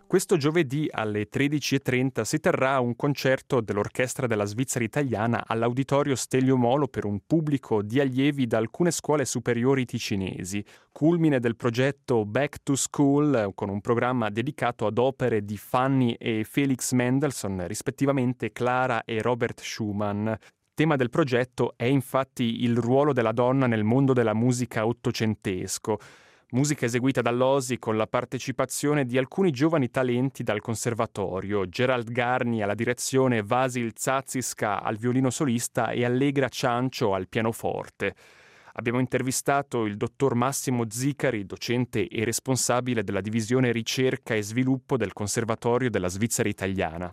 Questo giovedì alle 13:30 si terrà un concerto dell'Orchestra della Svizzera Italiana all'Auditorio Stelio Molo per un pubblico di allievi da alcune scuole superiori ticinesi, culmine del progetto Back to School, con un programma dedicato ad opere di Fanny e Felix Mendelssohn, rispettivamente Clara e Robert Schumann. Tema del progetto è infatti il ruolo della donna nel mondo della musica ottocentesco. Musica eseguita dall'Osi con la partecipazione di alcuni giovani talenti dal conservatorio, Gerald Garni alla direzione, Vasil Zaziska al violino solista e Allegra Ciancio al pianoforte. Abbiamo intervistato il dottor Massimo Zicari, docente e responsabile della divisione ricerca e sviluppo del Conservatorio della Svizzera Italiana.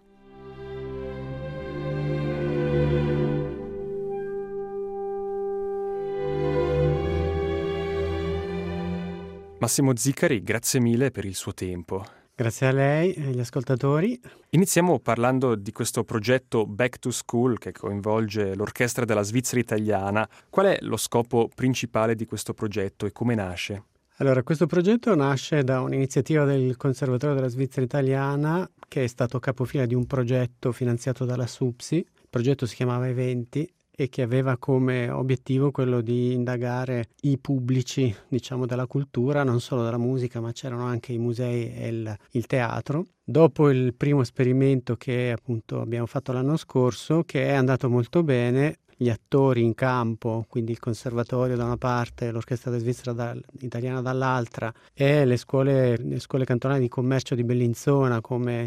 Massimo Zicari, grazie mille per il suo tempo. Grazie a lei e agli ascoltatori. Iniziamo parlando di questo progetto Back to School che coinvolge l'Orchestra della Svizzera Italiana. Qual è lo scopo principale di questo progetto e come nasce? Allora, questo progetto nasce da un'iniziativa del Conservatorio della Svizzera Italiana che è stato capofila di un progetto finanziato dalla SUPSI. Il progetto si chiamava Eventi e che aveva come obiettivo quello di indagare i pubblici, della cultura, non solo della musica, ma c'erano anche i musei e il teatro. Dopo il primo esperimento che appunto abbiamo fatto l'anno scorso, che è andato molto bene, gli attori in campo, quindi il conservatorio da una parte, l'Orchestra della Svizzera Italiana dall'altra e le scuole cantonali di commercio di Bellinzona come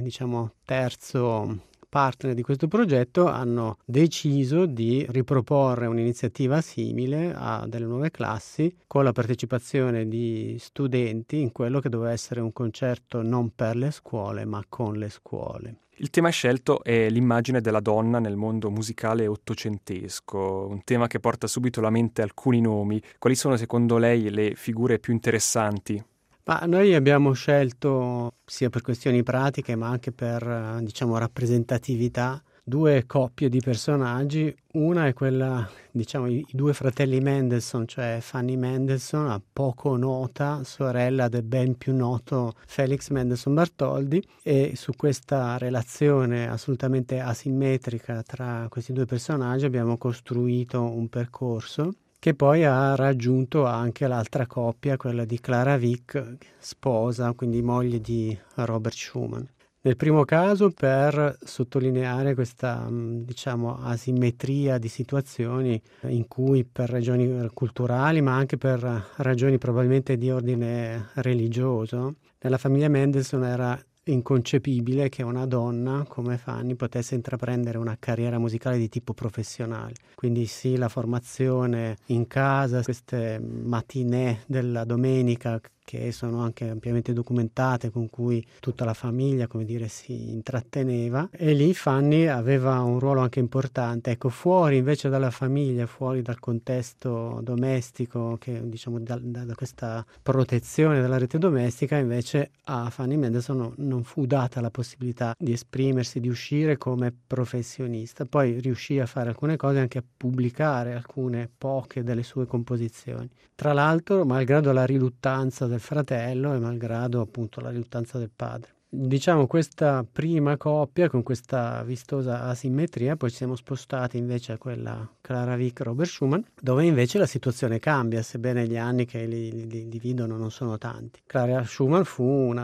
terzo partner di questo progetto, hanno deciso di riproporre un'iniziativa simile a delle nuove classi con la partecipazione di studenti in quello che doveva essere un concerto non per le scuole ma con le scuole. Il tema scelto è l'immagine della donna nel mondo musicale ottocentesco, un tema che porta subito alla mente alcuni nomi. Quali sono secondo lei le figure più interessanti? Ma noi abbiamo scelto, sia per questioni pratiche ma anche per rappresentatività, due coppie di personaggi. Una è quella, i due fratelli Mendelssohn, cioè Fanny Mendelssohn, poco nota, sorella del ben più noto Felix Mendelssohn Bartholdy, e su questa relazione assolutamente asimmetrica tra questi due personaggi abbiamo costruito un percorso che poi ha raggiunto anche l'altra coppia, quella di Clara Wieck, sposa, quindi moglie di Robert Schumann. Nel primo caso, per sottolineare questa, asimmetria di situazioni in cui per ragioni culturali, ma anche per ragioni probabilmente di ordine religioso, nella famiglia Mendelssohn era inconcepibile che una donna come Fanny potesse intraprendere una carriera musicale di tipo professionale. Quindi sì, la formazione in casa, queste matinée della domenica che sono anche ampiamente documentate, con cui tutta la famiglia, si intratteneva, e lì Fanny aveva un ruolo anche importante. Ecco, fuori invece dalla famiglia, fuori dal contesto domestico, che da questa protezione della rete domestica, invece a Fanny Mendelssohn non fu data la possibilità di esprimersi, di uscire come professionista. Poi riuscì a fare alcune cose, anche a pubblicare alcune poche delle sue composizioni. Tra l'altro, malgrado la riluttanza del fratello e malgrado appunto la riluttanza del padre. Questa prima coppia con questa vistosa asimmetria, poi ci siamo spostati invece a quella Clara Wieck Robert Schumann, dove invece la situazione cambia, sebbene gli anni che li dividono non sono tanti. Clara Schumann fu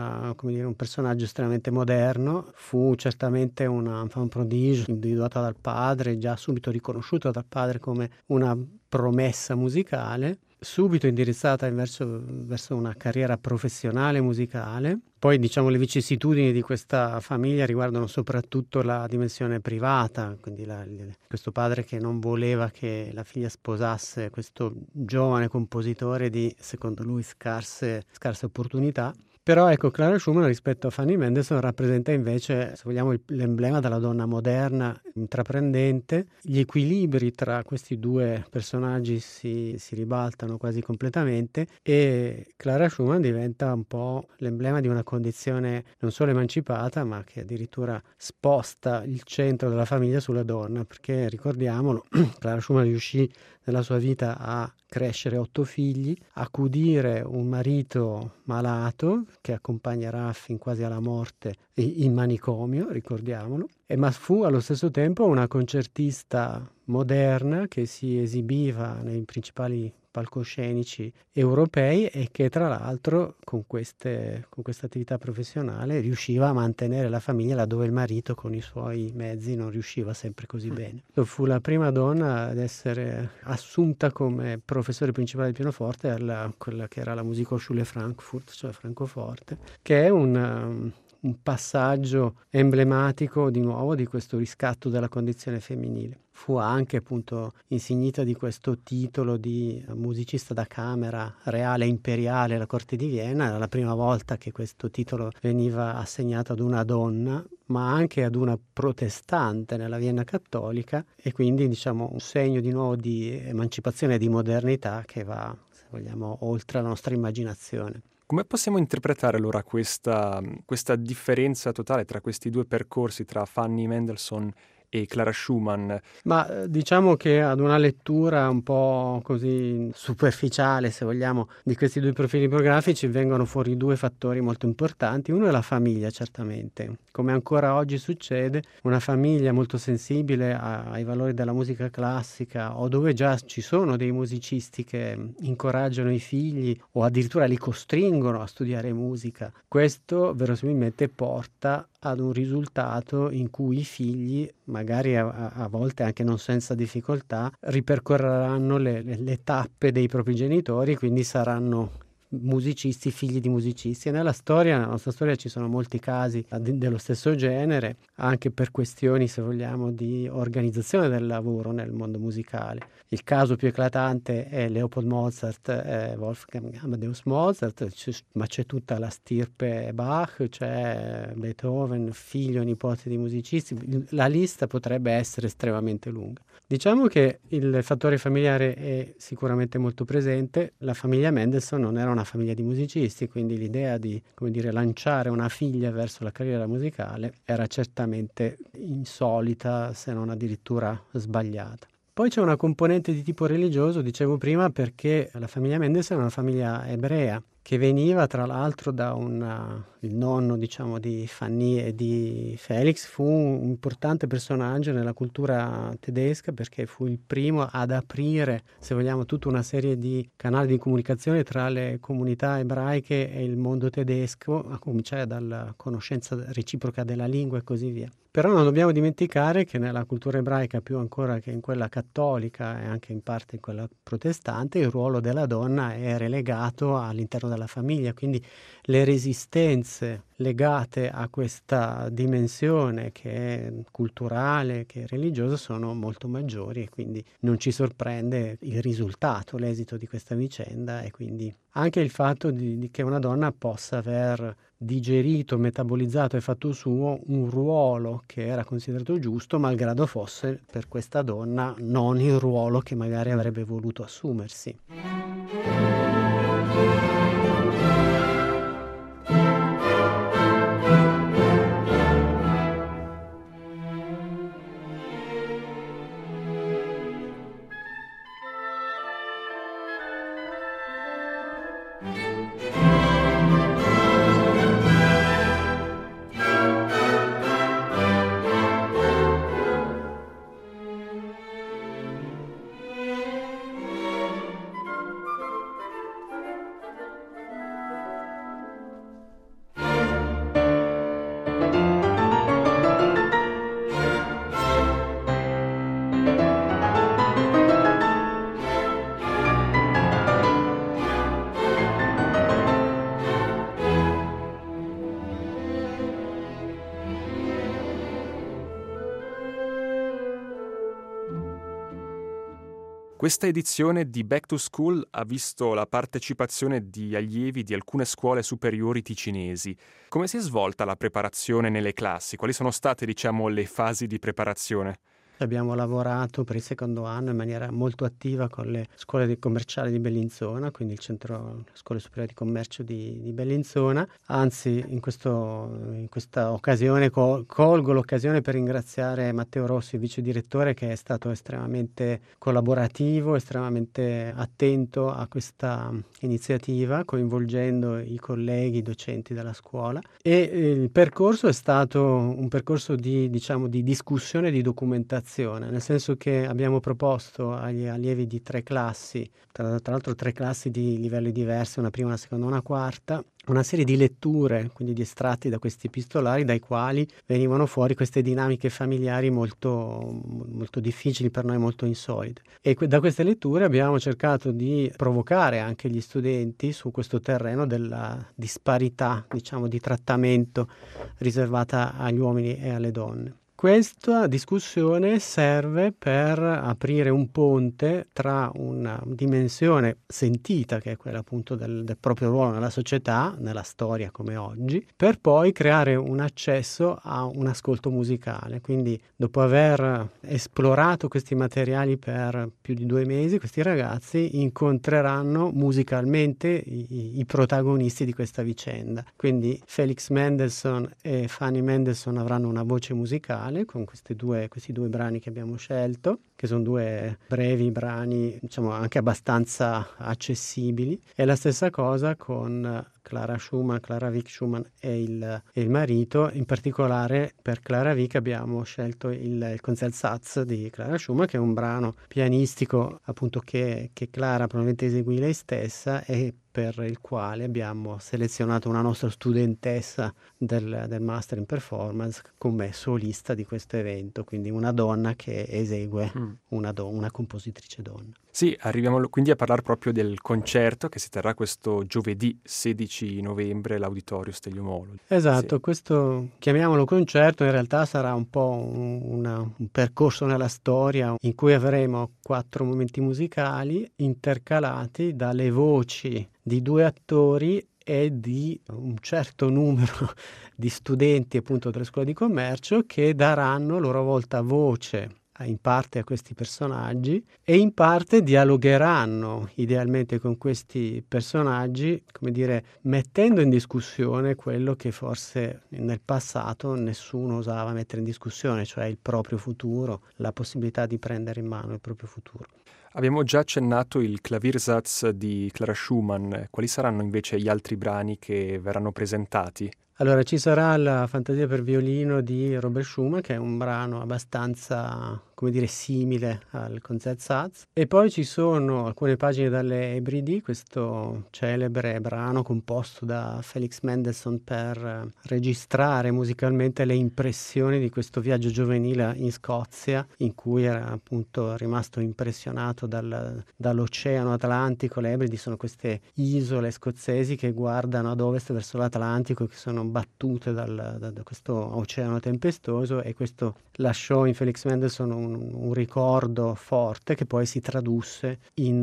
un personaggio estremamente moderno, fu certamente un prodigio individuata dal padre, già subito riconosciuta dal padre come una promessa musicale, subito indirizzata verso una carriera professionale musicale. Poi le vicissitudini di questa famiglia riguardano soprattutto la dimensione privata, quindi questo padre che non voleva che la figlia sposasse questo giovane compositore di, secondo lui, scarse opportunità. Però ecco, Clara Schumann rispetto a Fanny Mendelssohn rappresenta invece, se vogliamo, l'emblema della donna moderna, intraprendente. Gli equilibri tra questi due personaggi si ribaltano quasi completamente e Clara Schumann diventa un po' l'emblema di una condizione non solo emancipata, ma che addirittura sposta il centro della famiglia sulla donna, perché ricordiamolo, Clara Schumann riuscì nella sua vita a crescere 8 figli, accudire un marito malato che accompagnerà fin quasi alla morte in manicomio, ricordiamolo, ma fu allo stesso tempo una concertista moderna che si esibiva nei principali palcoscenici europei e che tra l'altro con questa attività professionale riusciva a mantenere la famiglia laddove il marito con i suoi mezzi non riusciva sempre così bene. Fu la prima donna ad essere assunta come professore principale di pianoforte quella che era la Musikhochschule Frankfurt, cioè Francoforte, che è un passaggio emblematico di nuovo di questo riscatto della condizione femminile. Fu anche appunto insignita di questo titolo di musicista da camera reale imperiale alla corte di Vienna. Era la prima volta che questo titolo veniva assegnato ad una donna, ma anche ad una protestante nella Vienna cattolica, e quindi diciamo un segno di nuovo di emancipazione e di modernità che va, se vogliamo, oltre la nostra immaginazione. Come possiamo interpretare allora questa differenza totale tra questi due percorsi, tra Fanny Mendelssohn e Clara Schumann? Ma diciamo che ad una lettura un po' così superficiale, se vogliamo, di questi due profili biografici vengono fuori due fattori molto importanti. Uno è la famiglia, certamente. Come ancora oggi succede, una famiglia molto sensibile ai valori della musica classica, o dove già ci sono dei musicisti che incoraggiano i figli o addirittura li costringono a studiare musica. Questo verosimilmente porta ad un risultato in cui i figli, magari a volte anche non senza difficoltà, ripercorreranno le tappe dei propri genitori, quindi saranno musicisti, figli di musicisti. E nella nostra storia ci sono molti casi dello stesso genere, anche per questioni, se vogliamo, di organizzazione del lavoro nel mondo musicale. Il caso più eclatante è Leopold Mozart e Wolfgang Amadeus Mozart, ma c'è tutta la stirpe Bach, c'è Beethoven, figlio e nipote di musicisti. La lista potrebbe essere estremamente lunga. Diciamo che il fattore familiare è sicuramente molto presente. La famiglia Mendelssohn non era una famiglia di musicisti, quindi l'idea di, come dire, lanciare una figlia verso la carriera musicale era certamente insolita, se non addirittura sbagliata. Poi c'è una componente di tipo religioso, dicevo prima, perché la famiglia Mendelssohn è una famiglia ebrea, che veniva tra l'altro da il nonno, diciamo, di Fanny e di Felix. Fu un importante personaggio nella cultura tedesca perché fu il primo ad aprire, se vogliamo, tutta una serie di canali di comunicazione tra le comunità ebraiche e il mondo tedesco, a cominciare dalla conoscenza reciproca della lingua e così via. Però non dobbiamo dimenticare che nella cultura ebraica, più ancora che in quella cattolica e anche in parte in quella protestante, il ruolo della donna è relegato all'interno della famiglia, quindi le resistenze legate a questa dimensione che è culturale, che è religiosa, sono molto maggiori, e quindi non ci sorprende il risultato, l'esito di questa vicenda, e quindi anche il fatto che una donna possa aver digerito, metabolizzato e fatto suo un ruolo che era considerato giusto, malgrado fosse per questa donna non il ruolo che magari avrebbe voluto assumersi. Questa edizione di Back to School ha visto la partecipazione di allievi di alcune scuole superiori ticinesi. Come si è svolta la preparazione nelle classi? Quali sono state, diciamo, le fasi di preparazione? Abbiamo lavorato per il secondo anno in maniera molto attiva con le scuole commerciali di Bellinzona, quindi il centro Scuole Superiori di Commercio di Bellinzona. Anzi, in questa occasione colgo l'occasione per ringraziare Matteo Rossi, il vice direttore, che è stato estremamente collaborativo, estremamente attento a questa iniziativa, coinvolgendo i colleghi, i docenti della scuola. E il percorso è stato un percorso di discussione e di documentazione, nel senso che abbiamo proposto agli allievi di 3 classi, tra l'altro 3 classi di livelli diversi, una prima, una seconda, una quarta, una serie di letture, quindi di estratti da questi epistolari, dai quali venivano fuori queste dinamiche familiari molto, molto difficili, per noi molto insolite. E da queste letture abbiamo cercato di provocare anche gli studenti su questo terreno della disparità, di trattamento riservata agli uomini e alle donne. Questa discussione serve per aprire un ponte tra una dimensione sentita, che è quella appunto del proprio ruolo nella società, nella storia come oggi, per poi creare un accesso a un ascolto musicale. Quindi, dopo aver esplorato questi materiali per più di 2 mesi, questi ragazzi incontreranno musicalmente i protagonisti di questa vicenda. Quindi Felix Mendelssohn e Fanny Mendelssohn avranno una voce musicale con questi due brani che abbiamo scelto, che sono 2 brevi brani, anche abbastanza accessibili. E la stessa cosa con Clara Wieck Schumann e il marito. In particolare per Clara Wieck abbiamo scelto il Concertsatz di Clara Schumann, che è un brano pianistico appunto che Clara probabilmente eseguì lei stessa, e per il quale abbiamo selezionato una nostra studentessa del Master in Performance come solista di questo evento, quindi una donna che esegue una compositrice donna. Sì, arriviamo quindi a parlare proprio del concerto che si terrà questo giovedì 16 novembre all'Auditorio Stelio Molo. Esatto, Sì. Questo chiamiamolo concerto, in realtà sarà un po' un percorso nella storia in cui avremo 4 momenti musicali intercalati dalle voci di 2 attori e di un certo numero di studenti appunto delle scuole di commercio, che daranno a loro volta voce in parte a questi personaggi e in parte dialogheranno idealmente con questi personaggi, mettendo in discussione quello che forse nel passato nessuno osava mettere in discussione, cioè il proprio futuro, la possibilità di prendere in mano il proprio futuro. Abbiamo già accennato il Klaviersatz di Clara Schumann. Quali saranno invece gli altri brani che verranno presentati? Allora, ci sarà la Fantasia per violino di Robert Schumann, che è un brano abbastanza, simile al Concertsatz. E poi ci sono alcune pagine dalle Ebridi, questo celebre brano composto da Felix Mendelssohn per registrare musicalmente le impressioni di questo viaggio giovanile in Scozia, in cui era appunto rimasto impressionato dall'Oceano Atlantico. Le Ebridi sono queste isole scozzesi che guardano ad ovest verso l'Atlantico, che sono battute da questo oceano tempestoso, e questo lasciò in Felix Mendelssohn un ricordo forte che poi si tradusse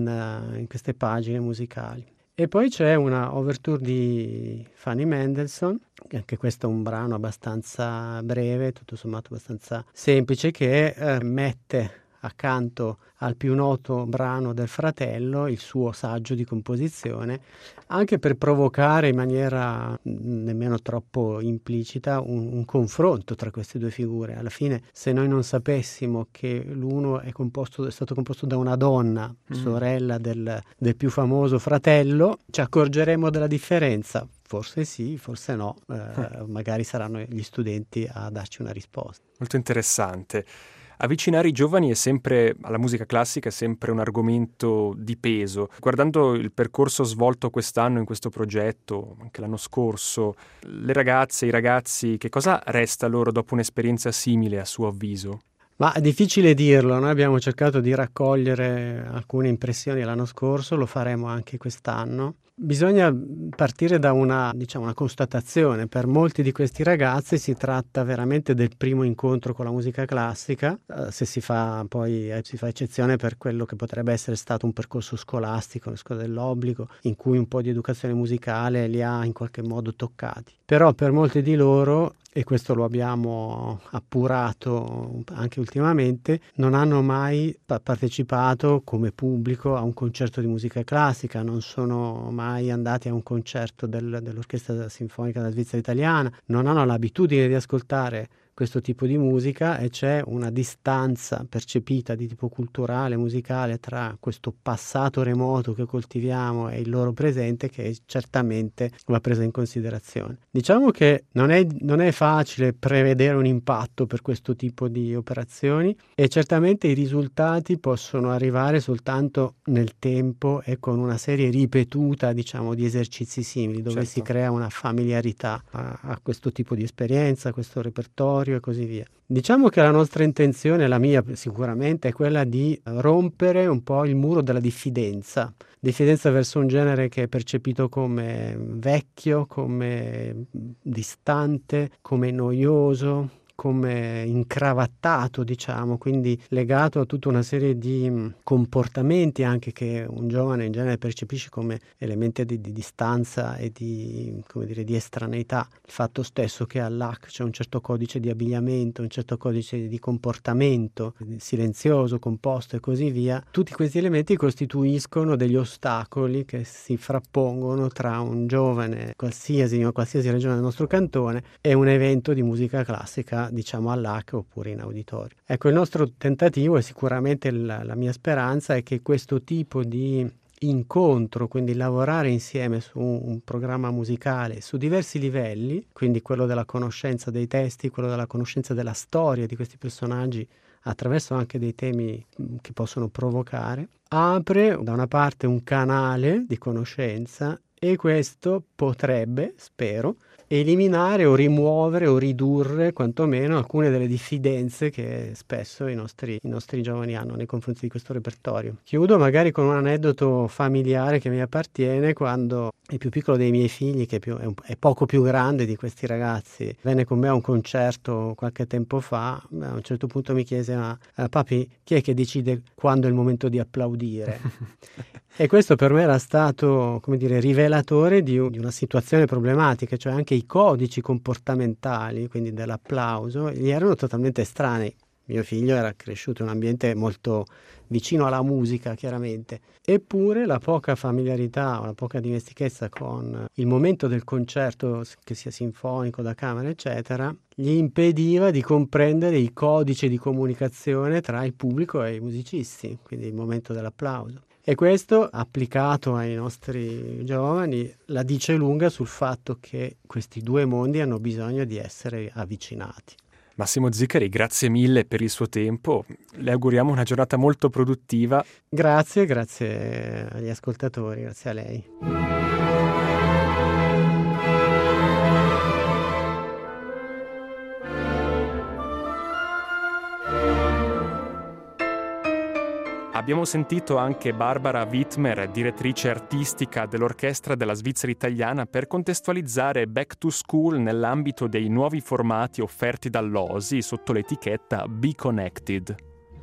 in queste pagine musicali. E poi c'è una overture di Fanny Mendelssohn, anche questo è un brano abbastanza breve, tutto sommato abbastanza semplice, che mette accanto al più noto brano del fratello il suo saggio di composizione, anche per provocare in maniera nemmeno troppo implicita un confronto tra queste 2 figure. Alla fine, se noi non sapessimo che l'uno è stato composto da una donna, sorella del più famoso fratello, ci accorgeremo della differenza. Forse sì, forse no, magari saranno gli studenti a darci una risposta. Molto interessante. Avvicinare i giovani alla musica classica è sempre un argomento di peso. Guardando il percorso svolto quest'anno in questo progetto, anche l'anno scorso, le ragazze, i ragazzi, che cosa resta loro dopo un'esperienza simile a suo avviso? Ma è difficile dirlo, noi abbiamo cercato di raccogliere alcune impressioni l'anno scorso, lo faremo anche quest'anno. Bisogna partire da una constatazione. Per molti di questi ragazzi si tratta veramente del primo incontro con la musica classica, se si fa eccezione per quello che potrebbe essere stato un percorso scolastico, una scuola dell'obbligo, in cui un po' di educazione musicale li ha in qualche modo toccati. Però per molti di loro e questo lo abbiamo appurato anche ultimamente, non hanno mai partecipato come pubblico a un concerto di musica classica, non sono mai andati a un concerto dell'Orchestra Sinfonica della Svizzera Italiana, non hanno l'abitudine di ascoltare questo tipo di musica e c'è una distanza percepita di tipo culturale, musicale tra questo passato remoto che coltiviamo e il loro presente che certamente va presa in considerazione. Diciamo che non è facile prevedere un impatto per questo tipo di operazioni e certamente i risultati possono arrivare soltanto nel tempo e con una serie ripetuta, diciamo, di esercizi simili dove si crea una familiarità a questo tipo di esperienza, a questo repertorio e così via. Diciamo che la nostra intenzione, la mia sicuramente, è quella di rompere un po' il muro della diffidenza verso un genere che è percepito come vecchio, come distante, come noioso, come incravattato, diciamo, quindi legato a tutta una serie di comportamenti anche che un giovane in genere percepisce come elementi di distanza e di, come dire, di estraneità. Il fatto stesso che all'AC c'è un certo codice di abbigliamento, un certo codice di comportamento silenzioso, composto e così via, tutti questi elementi costituiscono degli ostacoli che si frappongono tra un giovane in una qualsiasi regione del nostro cantone e un evento di musica classica, diciamo all'AC oppure in auditorio. Ecco, il nostro tentativo e sicuramente la mia speranza è che questo tipo di incontro, quindi lavorare insieme su un programma musicale su diversi livelli, quindi quello della conoscenza dei testi, quello della conoscenza della storia di questi personaggi attraverso anche dei temi che possono provocare, apre da una parte un canale di conoscenza e questo potrebbe, spero, eliminare o rimuovere o ridurre quantomeno alcune delle diffidenze che spesso i nostri giovani hanno nei confronti di questo repertorio. Chiudo magari con un aneddoto familiare che mi appartiene. Quando il più piccolo dei miei figli, che è poco più grande di questi ragazzi, venne con me a un concerto qualche tempo fa, a un certo punto mi chiese: ma papi, chi è che decide quando è il momento di applaudire? E questo per me era stato, come dire, rivelatore di una situazione problematica, cioè anche i codici comportamentali, quindi dell'applauso, gli erano totalmente estranei. Mio figlio era cresciuto in un ambiente molto vicino alla musica, chiaramente. Eppure la poca familiarità o la poca dimestichezza con il momento del concerto, che sia sinfonico, da camera, eccetera, gli impediva di comprendere i codici di comunicazione tra il pubblico e i musicisti, quindi il momento dell'applauso. E questo, applicato ai nostri giovani, la dice lunga sul fatto che questi due mondi hanno bisogno di essere avvicinati. Massimo Zicari, grazie mille per il suo tempo. Le auguriamo una giornata molto produttiva. Grazie agli ascoltatori, grazie a lei. Abbiamo sentito anche Barbara Wittmer, direttrice artistica dell'Orchestra della Svizzera Italiana, per contestualizzare Back to School nell'ambito dei nuovi formati offerti dall'OSI sotto l'etichetta Be Connected.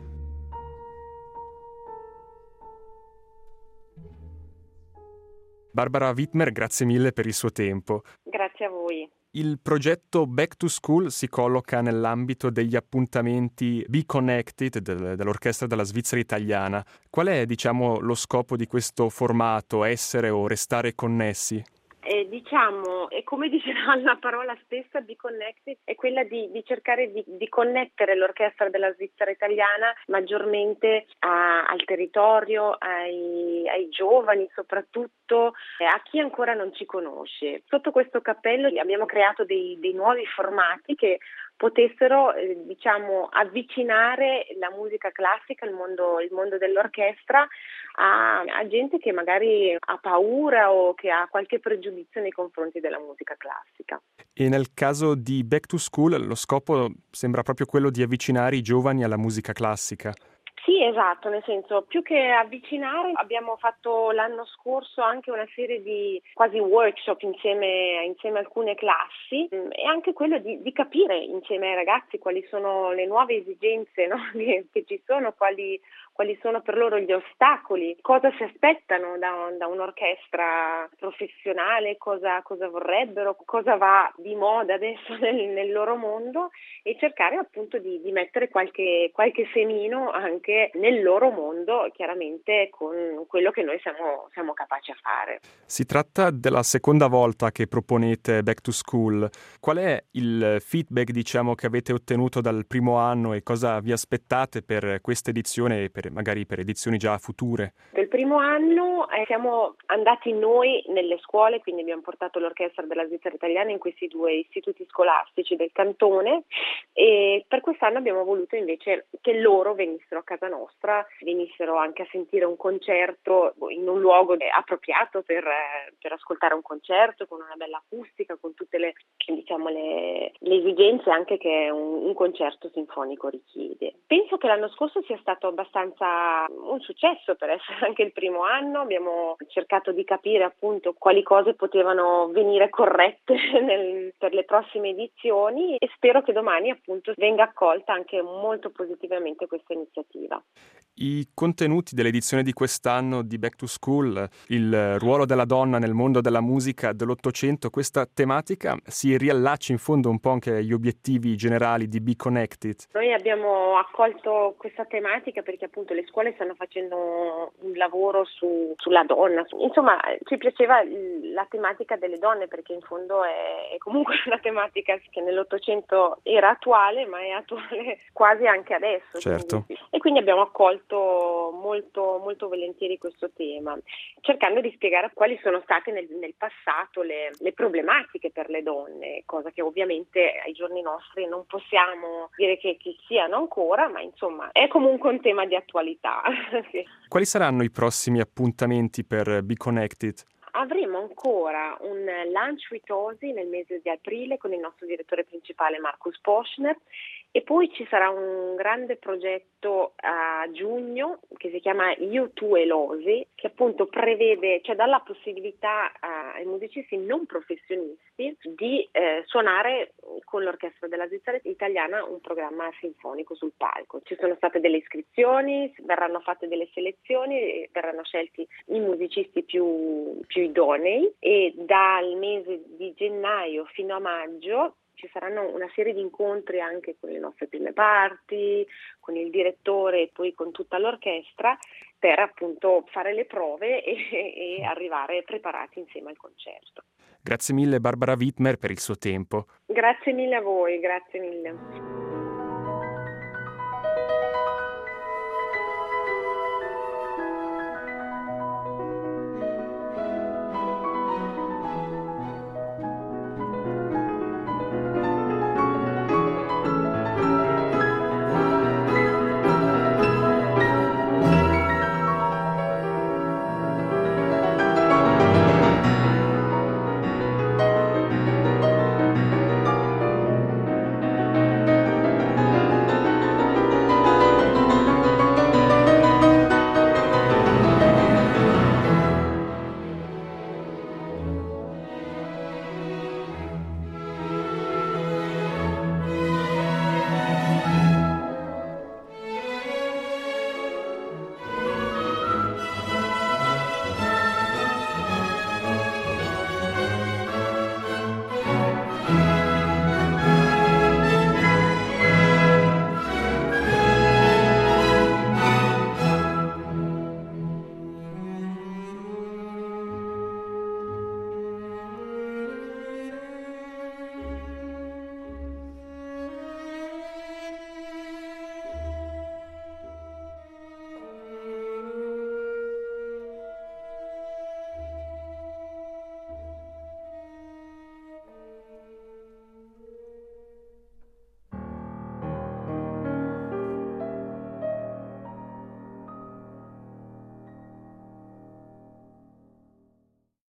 Barbara Wittmer, grazie mille per il suo tempo. Grazie a voi. Il progetto Back to School si colloca nell'ambito degli appuntamenti Be Connected dell'Orchestra della Svizzera Italiana. Qual è, diciamo, lo scopo di questo formato, essere o restare connessi? E come dice la parola stessa, Be Connected, è quella di cercare di connettere l'Orchestra della Svizzera Italiana maggiormente al territorio, ai giovani soprattutto, a chi ancora non ci conosce. Sotto questo cappello abbiamo creato dei nuovi formati che potessero avvicinare la musica classica, il mondo dell'orchestra a gente che magari ha paura o che ha qualche pregiudizio nei confronti della musica classica. E nel caso di Back to School lo scopo sembra proprio quello di avvicinare i giovani alla musica classica. Sì, esatto, nel senso, più che avvicinare, abbiamo fatto l'anno scorso anche una serie di quasi workshop insieme a alcune classi, e anche quello di capire insieme ai ragazzi quali sono le nuove esigenze, no? che ci sono, quali quali sono per loro gli ostacoli, cosa si aspettano da un'orchestra professionale, cosa vorrebbero, cosa va di moda adesso nel loro mondo, e cercare appunto di mettere qualche semino anche nel loro mondo, chiaramente con quello che noi siamo capaci a fare. Si tratta della seconda volta che proponete Back to School. Qual è il feedback, diciamo, che avete ottenuto dal primo anno e cosa vi aspettate per questa edizione e magari per edizioni già future? Del primo anno siamo andati noi nelle scuole, quindi abbiamo portato l'orchestra della Svizzera Italiana in questi 2 istituti scolastici del cantone, e per quest'anno abbiamo voluto invece che loro venissero a casa nostra, venissero anche a sentire un concerto in un luogo appropriato per ascoltare un concerto con una bella acustica, con tutte le esigenze anche che un concerto sinfonico richiede. Penso che l'anno scorso sia stato abbastanza un successo per essere anche il primo anno. Abbiamo cercato di capire appunto quali cose potevano venire corrette per le prossime edizioni, e spero che domani appunto venga accolta anche molto positivamente questa iniziativa. I contenuti dell'edizione di quest'anno di Back to School, il ruolo della donna nel mondo della musica dell'Ottocento, questa tematica si riallaccia in fondo un po' anche agli obiettivi generali di Be Connected. Noi abbiamo accolto questa tematica perché appunto le scuole stanno facendo un lavoro sulla donna. Insomma, ci piaceva la tematica delle donne, perché in fondo è comunque una tematica che nell'Ottocento era attuale, ma è attuale quasi anche adesso. Certo. Quindi abbiamo accolto molto, molto volentieri questo tema, cercando di spiegare quali sono state nel passato le problematiche per le donne, cosa che ovviamente ai giorni nostri non possiamo dire che siano ancora, ma insomma è comunque un tema di attualità. Sì. Quali saranno i prossimi appuntamenti per Be Connected? Avremo ancora un lunch with Ozzy nel mese di aprile con il nostro direttore principale Markus Poschner, e poi ci sarà un grande progetto a giugno che si chiama You Tu e l'Ozzy, che appunto prevede, cioè dà la possibilità ai musicisti non professionisti di suonare con l'orchestra della Svizzera Italiana un programma sinfonico sul palco. Ci sono state delle iscrizioni, verranno fatte delle selezioni e verranno scelti i musicisti più idonei, e dal mese di gennaio fino a maggio ci saranno una serie di incontri anche con le nostre prime parti, con il direttore e poi con tutta l'orchestra, per appunto fare le prove e arrivare preparati insieme al concerto. Grazie mille Barbara Wittmer per il suo tempo. Grazie mille a voi, grazie mille.